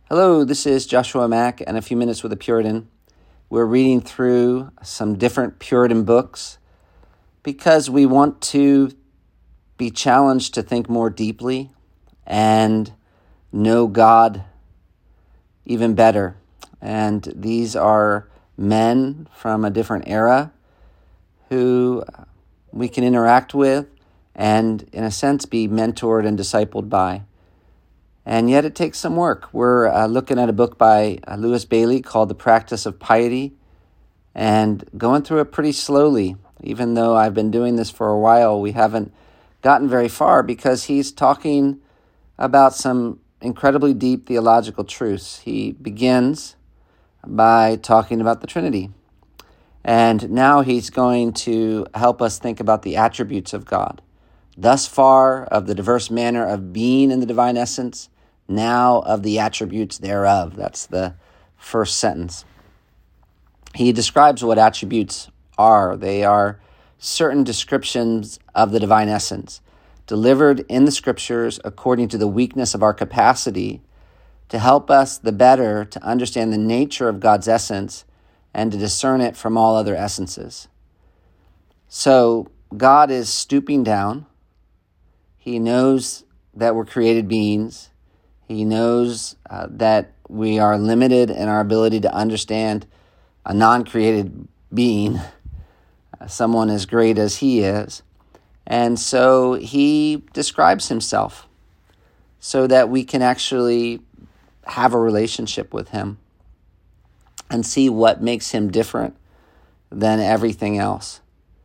Hello, this is Joshua Mack and A Few Minutes with a Puritan. We're reading through some different Puritan books because we want to be challenged to think more deeply and know God even better. And these are men from a different era who we can interact with and, in a sense, be mentored and discipled by. And yet it takes some work. We're looking at a book by Lewis Bailey called The Practice of Piety and going through it pretty slowly. Even though I've been doing this for a while, we haven't gotten very far because he's talking about some incredibly deep theological truths. He begins by talking about the Trinity. And now he's going to help us think about the attributes of God. Thus far of the diverse manner of being in the divine essence, now of the attributes thereof. That's the first sentence. He describes what attributes are. They are certain descriptions of the divine essence, delivered in the scriptures according to the weakness of our capacity to help us the better to understand the nature of God's essence and to discern it from all other essences. So God is stooping down. He knows that we're created beings. He knows that we are limited in our ability to understand a non-created being, someone as great as he is. And so he describes himself so that we can actually have a relationship with him and see what makes him different than everything else.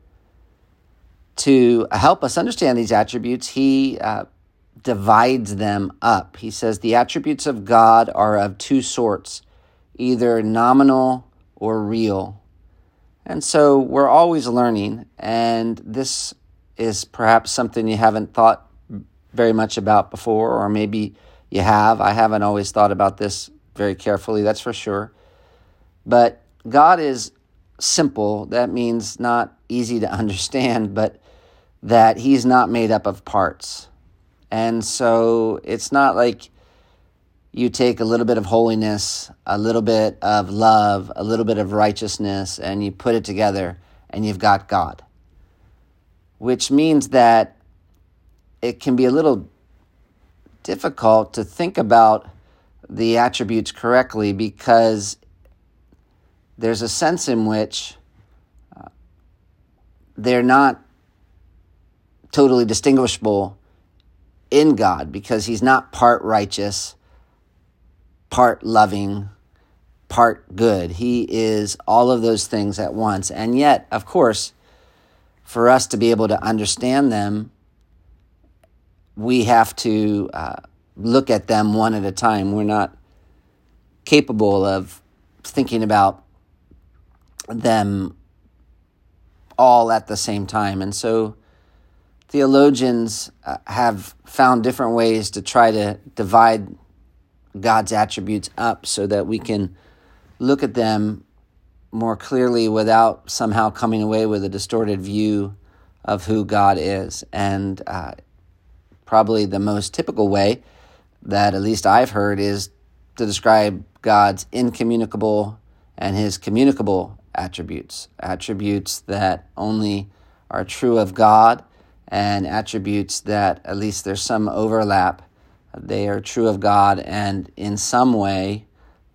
To help us understand these attributes, he divides them up. He says the attributes of God are of two sorts, either nominal or real. And so we're always learning, and this is perhaps something you haven't thought very much about before, or maybe you have. I haven't always thought about this very carefully, that's for sure. But God is simple. That means not easy to understand, but that he's not made up of parts. And so it's not like you take a little bit of holiness, a little bit of love, a little bit of righteousness, and you put it together and you've got God. Which means that it can be a little difficult to think about the attributes correctly because there's a sense in which they're not totally distinguishable in God because he's not part righteous, part loving, part good. He is all of those things at once. And yet, of course, for us to be able to understand them, we have to look at them one at a time. We're not capable of thinking about them all at the same time. And so theologians have found different ways to try to divide God's attributes up so that we can look at them more clearly without somehow coming away with a distorted view of who God is. And probably the most typical way that at least I've heard is to describe God's incommunicable and his communicable attributes that only are true of God, and attributes that, at least there's some overlap, they are true of God, and in some way,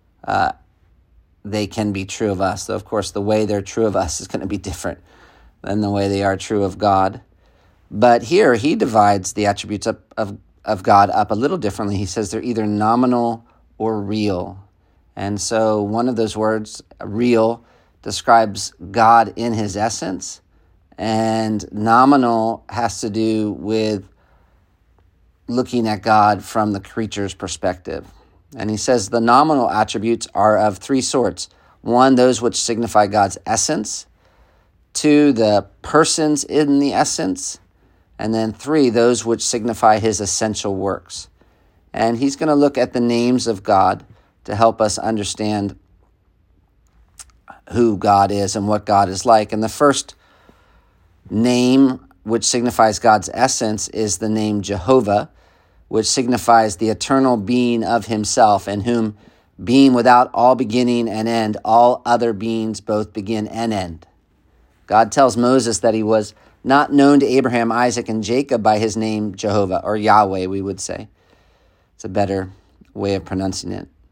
they can be true of us. So, of course, the way they're true of us is going to be different than the way they are true of God. But here, he divides the attributes of God up a little differently. He says they're either nominal or real. And so one of those words, real, describes God in his essence, and nominal has to do with looking at God from the creature's perspective. And he says the nominal attributes are of three sorts. One, those which signify God's essence. Two, the persons in the essence. And then three, those which signify his essential works. And he's going to look at the names of God to help us understand who God is and what God is like. And the first name, which signifies God's essence, is the name Jehovah. which signifies the eternal being of himself, in whom, being without all beginning and end, all other beings both begin and end. God tells Moses that he was not known to Abraham, Isaac, and Jacob by his name Jehovah, or Yahweh, we would say. It's a better way of pronouncing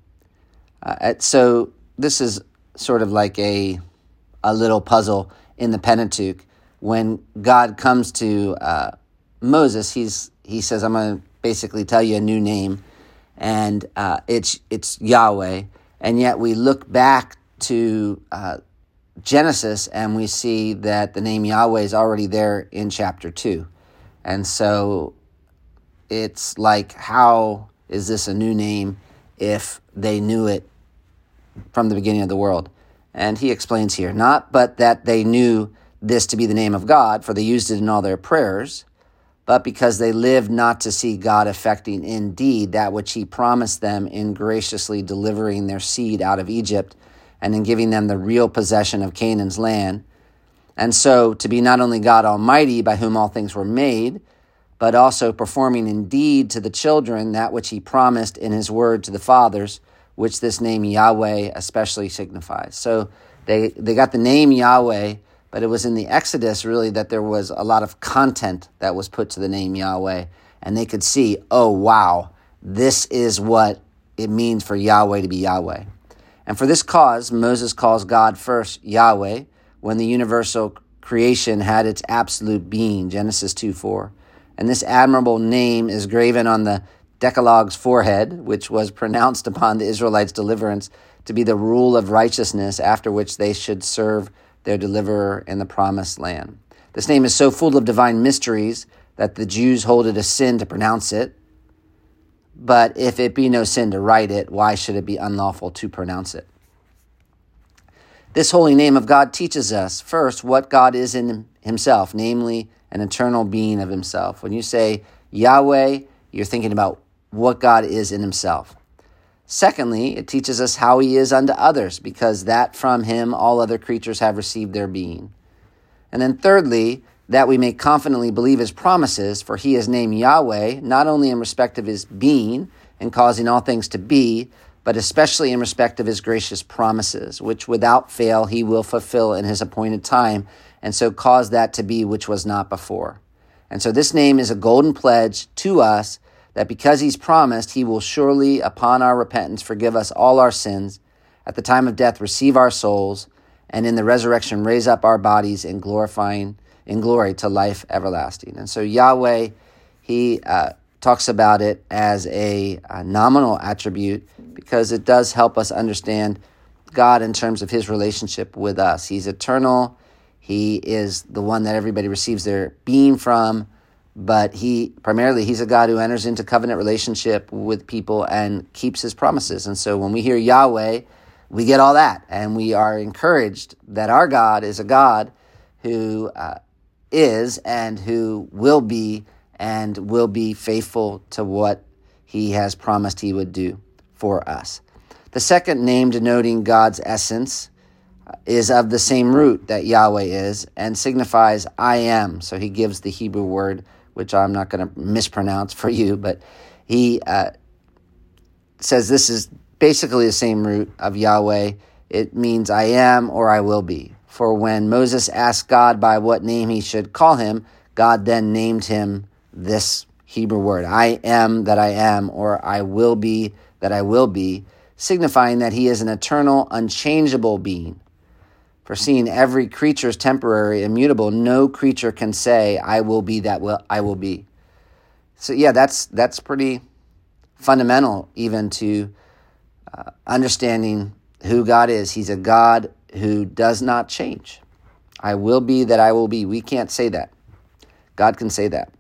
it. So this is sort of like a little puzzle in the Pentateuch. When God comes to Moses, he says, I'm going to basically tell you a new name, and it's Yahweh. And yet we look back to Genesis, and we see that the name Yahweh is already there in chapter 2. And so it's like, how is this a new name if they knew it from the beginning of the world? And he explains here, not but that they knew this to be the name of God, for they used it in all their prayers, but because they lived not to see God effecting indeed that which he promised them in graciously delivering their seed out of Egypt, and in giving them the real possession of Canaan's land. And so to be not only God Almighty, by whom all things were made, but also performing indeed to the children that which he promised in his word to the fathers, which this name Yahweh especially signifies. So they got the name Yahweh, but it was in the Exodus really that there was a lot of content that was put to the name Yahweh, and they could see, oh wow, this is what it means for Yahweh to be Yahweh. And for this cause, Moses calls God first Yahweh, when the universal creation had its absolute being, Genesis 2:4. And this admirable name is graven on the Decalogue's forehead, which was pronounced upon the Israelites' deliverance to be the rule of righteousness, after which they should serve their deliverer in the promised land. This name is so full of divine mysteries that the Jews hold it a sin to pronounce it. But if it be no sin to write it, why should it be unlawful to pronounce it? This holy name of God teaches us, first, what God is in himself, namely an eternal being of himself. When you say Yahweh, you're thinking about what God is in himself. Secondly, it teaches us how he is unto others, because that from him all other creatures have received their being. And then thirdly, that we may confidently believe his promises, for he is named Yahweh, not only in respect of his being and causing all things to be, but especially in respect of his gracious promises, which without fail he will fulfill in his appointed time, and so cause that to be which was not before. And so this name is a golden pledge to us that because he's promised, he will surely, upon our repentance, forgive us all our sins, at the time of death receive our souls, and in the resurrection raise up our bodies in glory to life everlasting. And so Yahweh, he talks about it as a nominal attribute, because it does help us understand God in terms of his relationship with us. He's eternal. He is the one that everybody receives their being from, but he's a God who enters into covenant relationship with people and keeps his promises. And so when we hear Yahweh, we get all that, and we are encouraged that our God is a God who is and who will be faithful to what he has promised he would do for us. The second name denoting God's essence is of the same root that Yahweh is and signifies I am. So he gives the Hebrew word, which I'm not going to mispronounce for you, but he says this is basically the same root of Yahweh. It means I am or I will be. For when Moses asked God by what name he should call him, God then named him this Hebrew word, I am that I am, or I will be that I will be, signifying that he is an eternal, unchangeable being. For seeing every creature is temporary, immutable, no creature can say, I will be that I will be. So yeah, that's pretty fundamental even to understanding who God is. He's a God who does not change. I will be that I will be. We can't say that. God can say that.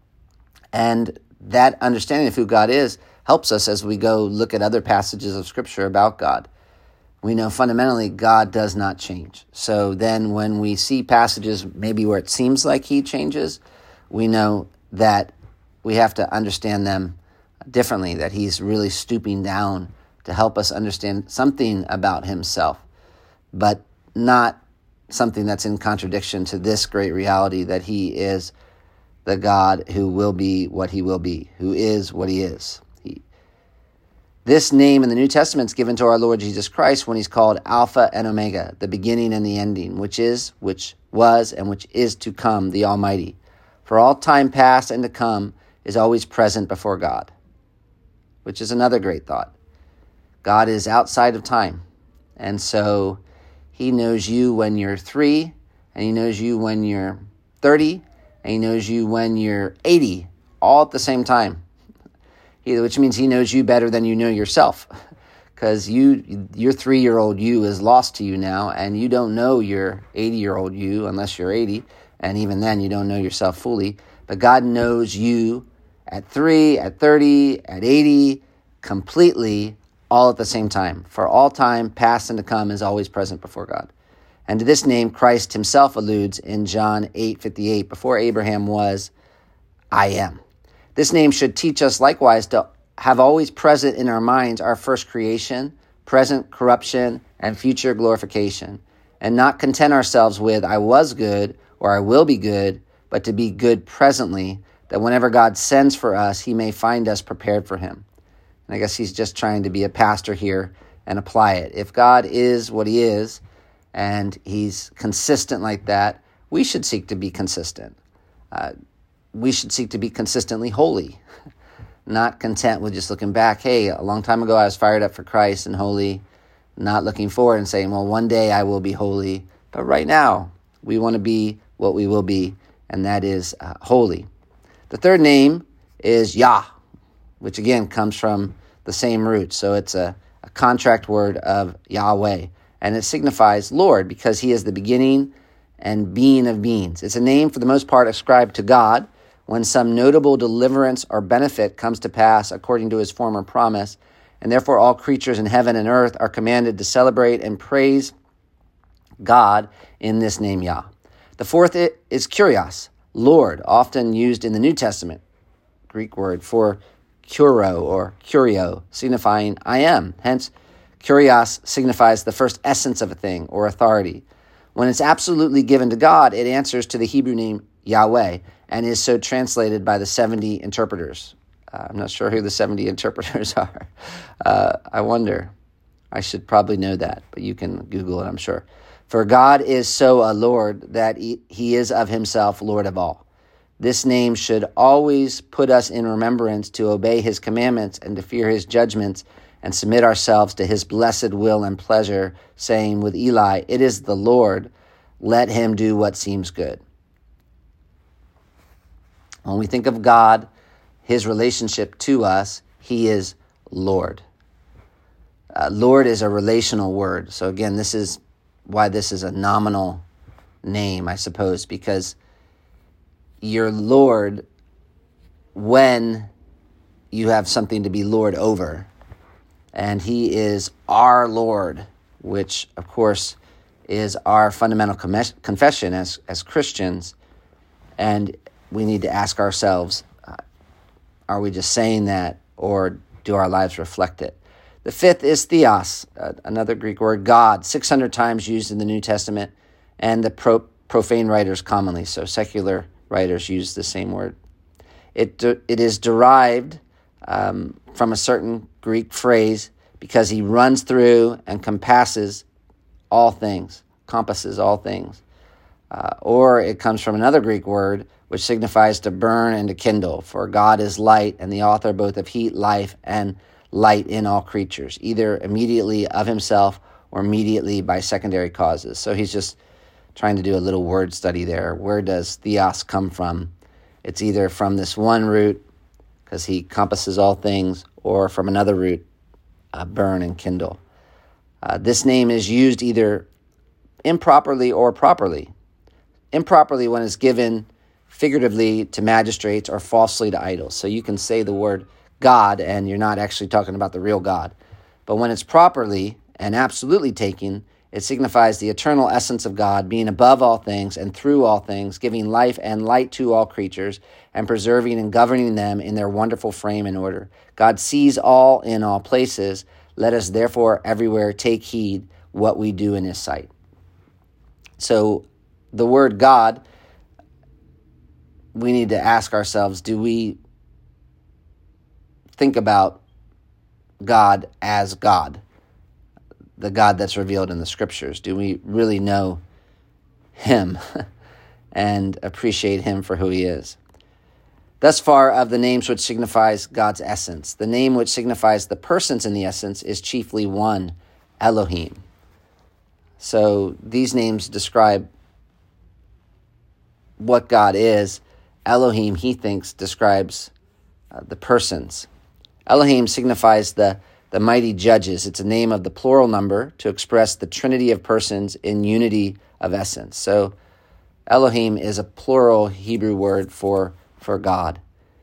And that understanding of who God is helps us as we go look at other passages of Scripture about God. We know fundamentally God does not change. So then when we see passages maybe where it seems like he changes, we know that we have to understand them differently, that he's really stooping down to help us understand something about himself, but not something that's in contradiction to this great reality that he is the God who will be what he will be, who is what he is. This name in the New Testament is given to our Lord Jesus Christ when he's called Alpha and Omega, the beginning and the ending, which is, which was, and which is to come, the Almighty. For all time past and to come is always present before God, which is another great thought. God is outside of time, and so he knows you when you're 3, and he knows you when you're 30, and he knows you when you're 80, all at the same time. Which means he knows you better than you know yourself, because your 3-year-old you is lost to you now, and you don't know your 80-year-old you unless you're 80, and even then you don't know yourself fully. But God knows you at 3, at 30, at 80, completely, all at the same time. For all time, past and to come, is always present before God. And to this name, Christ himself alludes in John 8:58, before Abraham was, I am. This name should teach us likewise to have always present in our minds our first creation, present corruption, and future glorification, and not content ourselves with, I was good, or I will be good, but to be good presently, that whenever God sends for us, he may find us prepared for him. And I guess he's just trying to be a pastor here and apply it. If God is what he is, and he's consistent like that, we should seek to be consistent. We should seek to be consistently holy, not content with just looking back. Hey, a long time ago I was fired up for Christ and holy, not looking forward and saying, well, one day I will be holy. But right now, we want to be what we will be, and that is holy. The third name is Yah, which again comes from the same root. So it's a contract word of Yahweh, and it signifies Lord because he is the beginning and being of beings. It's a name for the most part ascribed to God when some notable deliverance or benefit comes to pass according to his former promise, and therefore all creatures in heaven and earth are commanded to celebrate and praise God in this name Yah. The fourth is Kyrios, Lord, often used in the New Testament, Greek word for kuro or kurio, signifying I am. Hence, Kyrios signifies the first essence of a thing or authority. When it's absolutely given to God, it answers to the Hebrew name Yahweh, and is so translated by the 70 interpreters. I'm not sure who the 70 interpreters are. I wonder. I should probably know that, but you can Google it, I'm sure. For God is so a Lord that he is of himself Lord of all. This name should always put us in remembrance to obey his commandments and to fear his judgments and submit ourselves to his blessed will and pleasure, saying with Eli, it is the Lord, let him do what seems good. When we think of God, his relationship to us, he is Lord. Lord is a relational word. So again, this is why this is a nominal name, I suppose, because you're Lord when you have something to be Lord over. And he is our Lord, which, of course, is our fundamental confession as Christians. And we need to ask ourselves, are we just saying that, or do our lives reflect it? The fifth is theos, another Greek word, God, 600 times used in the New Testament, and the profane writers commonly, so secular writers use the same word. It is derived from a certain Greek phrase because he runs through and compasses all things, compasses all things. Or it comes from another Greek word which signifies to burn and to kindle. For God is light and the author both of heat, life, and light in all creatures, either immediately of himself or immediately by secondary causes. So he's just trying to do a little word study there. Where does theos come from? It's either from this one root, because he compasses all things, or from another root, burn and kindle. This name is used either improperly or properly. Improperly when it's given figuratively to magistrates or falsely to idols. So you can say the word God and you're not actually talking about the real God. But when it's properly and absolutely taken, it signifies the eternal essence of God, being above all things and through all things, giving life and light to all creatures, and preserving and governing them in their wonderful frame and order. God sees all in all places. Let us therefore everywhere take heed what we do in his sight. So the word God, we need to ask ourselves, do we think about God as God, the God that's revealed in the Scriptures? Do we really know Him and appreciate Him for who He is? Thus far of the names which signifies God's essence, the name which signifies the persons in the essence is chiefly one, Elohim. So these names describe what God is. Elohim, he thinks, describes the persons. Elohim signifies the mighty judges. It's a name of the plural number to express the trinity of persons in unity of essence. So Elohim is a plural Hebrew word for God.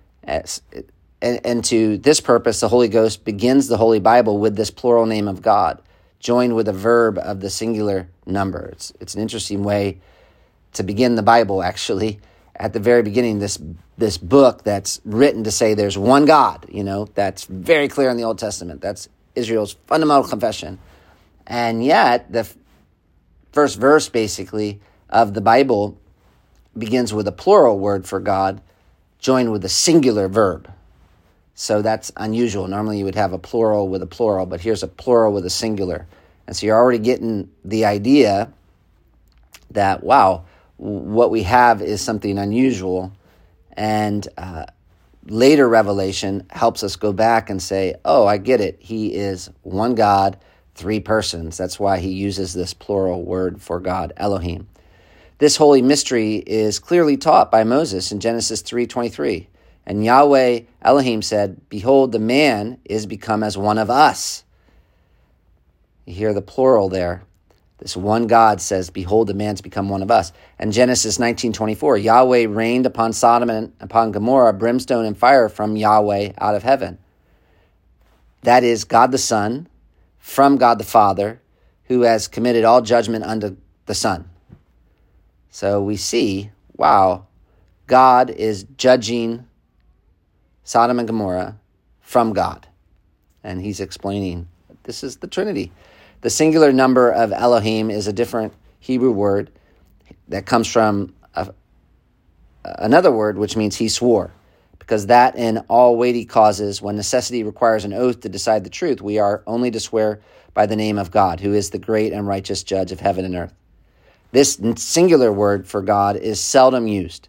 And to this purpose, the Holy Ghost begins the Holy Bible with this plural name of God, joined with a verb of the singular number. It's an interesting way to begin the Bible, actually. At the very beginning, this book that's written to say there's one God, that's very clear in the Old Testament. That's Israel's fundamental confession. And yet, the first verse, basically, of the Bible begins with a plural word for God, joined with a singular verb. So that's unusual. Normally you would have a plural with a plural, but here's a plural with a singular. And so you're already getting the idea that, wow, what we have is something unusual. And later revelation helps us go back and say, oh, I get it. He is one God, three persons. That's why he uses this plural word for God, Elohim. This holy mystery is clearly taught by Moses in Genesis 3:23. And Yahweh Elohim said, behold, the man is become as one of us. You hear the plural there. This one God says, behold, the man's become one of us. And Genesis 19:24, Yahweh rained upon Sodom and upon Gomorrah brimstone and fire from Yahweh out of heaven. That is God the Son from God the Father, who has committed all judgment unto the Son. So we see, wow, God is judging Sodom and Gomorrah from God. And he's explaining this is the Trinity. The singular number of Elohim is a different Hebrew word that comes from another word, which means he swore. Because that in all weighty causes, when necessity requires an oath to decide the truth, we are only to swear by the name of God, who is the great and righteous judge of heaven and earth. This singular word for God is seldom used.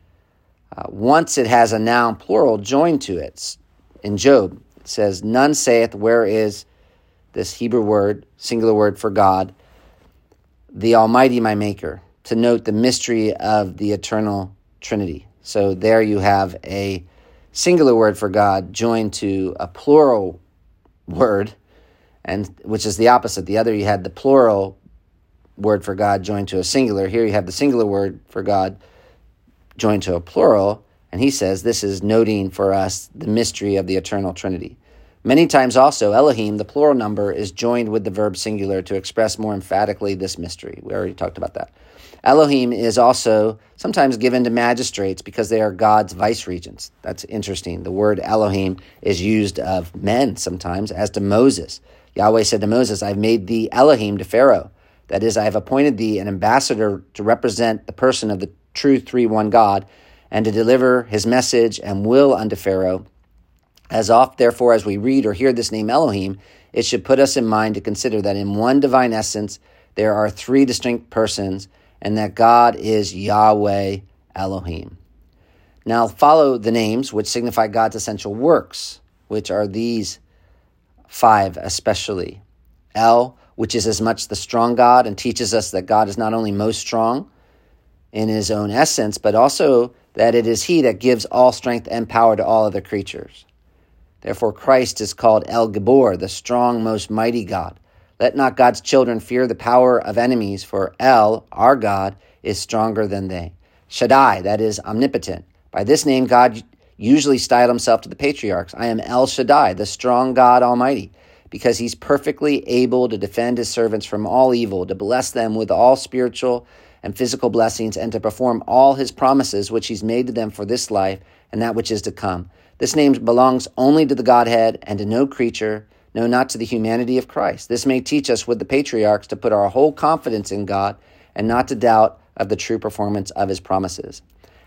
Once it has a noun plural joined to it. In Job, it says, none saith, where is this Hebrew word, singular word for God, the Almighty my Maker, to note the mystery of the eternal Trinity. So there you have a singular word for God joined to a plural word, and which is the opposite. The other, you had the plural word for God joined to a singular. Here you have the singular word for God joined to a plural, and he says this is noting for us the mystery of the eternal Trinity. Many times also, Elohim, the plural number, is joined with the verb singular to express more emphatically this mystery. We already talked about that. Elohim is also sometimes given to magistrates because they are God's vice-regents. That's interesting. The word Elohim is used of men sometimes, as to Moses. Yahweh said to Moses, I've made thee Elohim to Pharaoh. That is, I have appointed thee an ambassador to represent the person of the true 3-1 God, and to deliver his message and will unto Pharaoh. As oft, therefore, as we read or hear this name Elohim, it should put us in mind to consider that in one divine essence there are three distinct persons, and that God is Yahweh Elohim. Now follow the names which signify God's essential works, which are these 5 especially. El, which is as much the strong God and teaches us that God is not only most strong in his own essence, but also that it is he that gives all strength and power to all other creatures. Therefore Christ is called El Gibor, the strong, most mighty God. Let not God's children fear the power of enemies, for El, our God, is stronger than they. Shaddai, that is omnipotent. By this name God usually styled himself to the patriarchs. I am El Shaddai, the strong God Almighty, because he's perfectly able to defend his servants from all evil, to bless them with all spiritual and physical blessings, and to perform all his promises which he's made to them for this life and that which is to come. This name belongs only to the Godhead and to no creature, no, not to the humanity of Christ. This may teach us with the patriarchs to put our whole confidence in God and not to doubt of the true performance of his promises.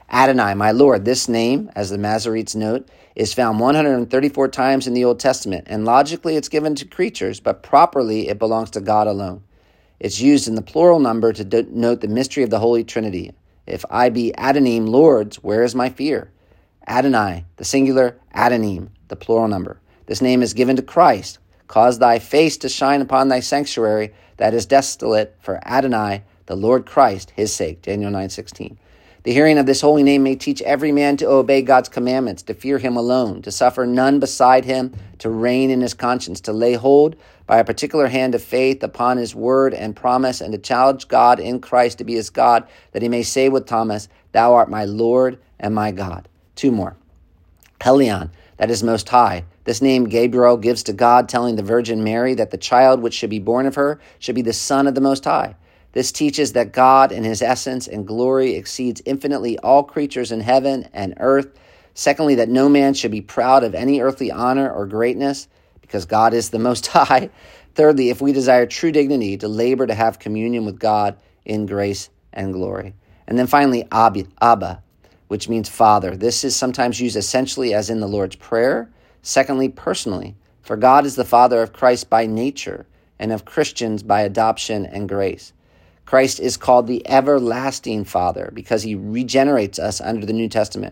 Adonai, my Lord. This name, as the Masoretes note, is found 134 times in the Old Testament, and logically it's given to creatures, but properly it belongs to God alone. It's used in the plural number to denote the mystery of the Holy Trinity. If I be Adonim, lords, where is my fear? Adonai, the singular, Adonim, the plural number. This name is given to Christ. Cause thy face to shine upon thy sanctuary that is desolate for Adonai, the Lord Christ, his sake. Daniel 9:16. The hearing of this holy name may teach every man to obey God's commandments, to fear him alone, to suffer none beside him, to reign in his conscience, to lay hold by a particular hand of faith upon his word and promise, and to challenge God in Christ to be his God, that he may say with Thomas, Thou art my Lord and my God. Two more. Helion, that is most high. This name Gabriel gives to God, telling the Virgin Mary that the child which should be born of her should be the Son of the Most High. This teaches that God in his essence and glory exceeds infinitely all creatures in heaven and earth. Secondly, that no man should be proud of any earthly honor or greatness, because God is the Most High. Thirdly, if we desire true dignity, to labor to have communion with God in grace and glory. And then finally, Abba, which means Father. This is sometimes used essentially as in the Lord's Prayer. Secondly, personally, for God is the Father of Christ by nature and of Christians by adoption and grace. Christ is called the everlasting Father because he regenerates us under the New Testament.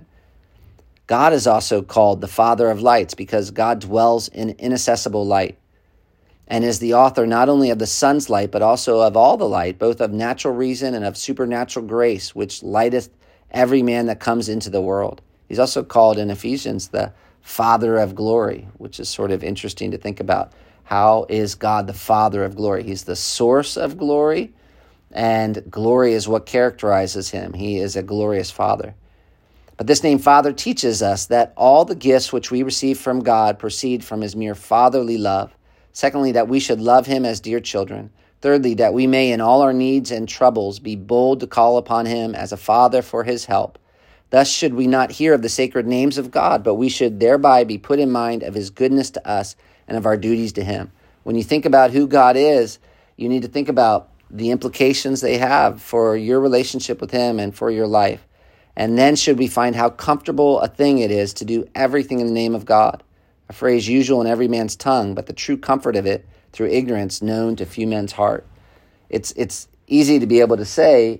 God is also called the Father of lights because God dwells in inaccessible light and is the author not only of the sun's light, but also of all the light, both of natural reason and of supernatural grace, which lighteth every man that comes into the world. He's also called in Ephesians the Father of glory, which is sort of interesting to think about. How is God the Father of glory? He's the source of glory, and glory is what characterizes him. He is a glorious Father. But this name Father teaches us that all the gifts which we receive from God proceed from his mere fatherly love. Secondly, that we should love him as dear children. Thirdly, that we may in all our needs and troubles be bold to call upon him as a Father for his help. Thus should we not hear of the sacred names of God, but we should thereby be put in mind of his goodness to us and of our duties to him. When you think about who God is, you need to think about the implications they have for your relationship with him and for your life. And then should we find how comfortable a thing it is to do everything in the name of God, a phrase usual in every man's tongue, but the true comfort of it through ignorance known to few men's heart. It's easy to be able to say,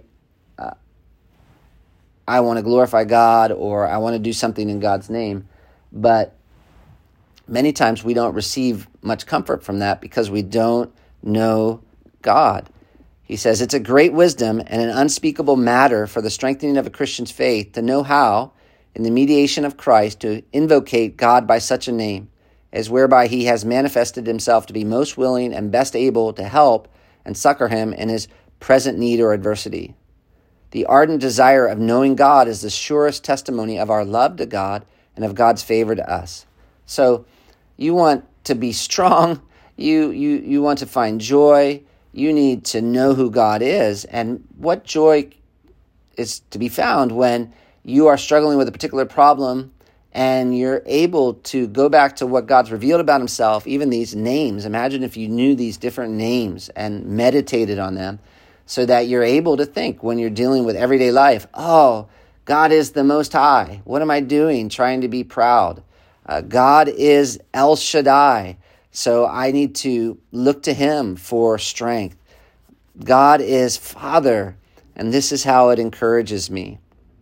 I want to glorify God, or I want to do something in God's name, but many times we don't receive much comfort from that because we don't know God. He says, it's a great wisdom and an unspeakable matter for the strengthening of a Christian's faith to know how, in the mediation of Christ, to invocate God by such a name, as whereby he has manifested himself to be most willing and best able to help and succor him in his present need or adversity. The ardent desire of knowing God is the surest testimony of our love to God and of God's favor to us. So you want to be strong, you want to find joy, you need to know who God is. And what joy is to be found when you are struggling with a particular problem and you're able to go back to what God's revealed about himself, even these names. Imagine if you knew these different names and meditated on them so that you're able to think when you're dealing with everyday life, oh, God is the Most High. What am I doing trying to be proud? God is El Shaddai, so I need to look to him for strength. God is Father, and this is how it encourages me.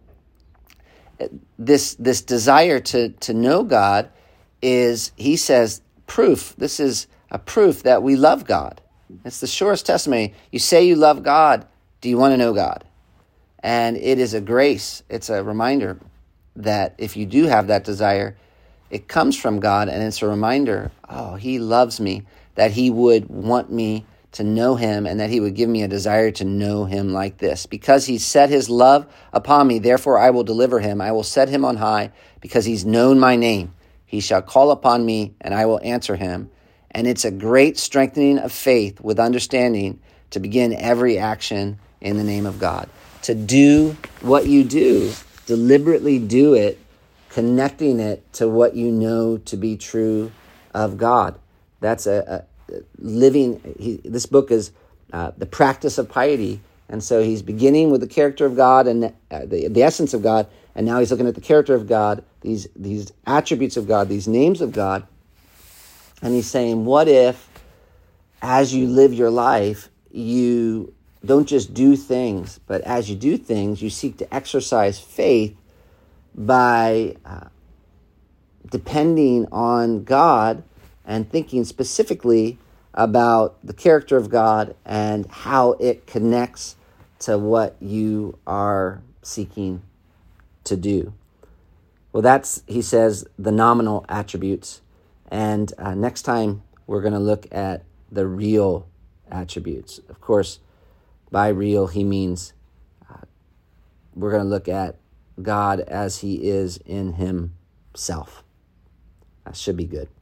This desire to know God is, he says, proof. This is a proof that we love God. It's the surest testimony. You say you love God. Do you want to know God? And it is a grace. It's a reminder that if you do have that desire, it comes from God, and it's a reminder, oh, he loves me, that he would want me to know him and that he would give me a desire to know him like this. Because he set his love upon me, therefore I will deliver him. I will set him on high because he's known my name. He shall call upon me and I will answer him. And it's a great strengthening of faith with understanding to begin every action in the name of God. To do what you do, deliberately do it, connecting it to what you know to be true of God. That's a living, this book is the practice of piety. And so he's beginning with the character of God and the essence of God, And now he's looking at the character of God, these attributes of God, these names of God. And he's saying, what if, as you live your life, you don't just do things, but as you do things, you seek to exercise faith by depending on God and thinking specifically about the character of God and how it connects to what you are seeking to do. Well, that's, he says, the nominal attributes. And next time, we're going to look at the real attributes. Of course, by real, he means we're going to look at God as he is in himself. That should be good.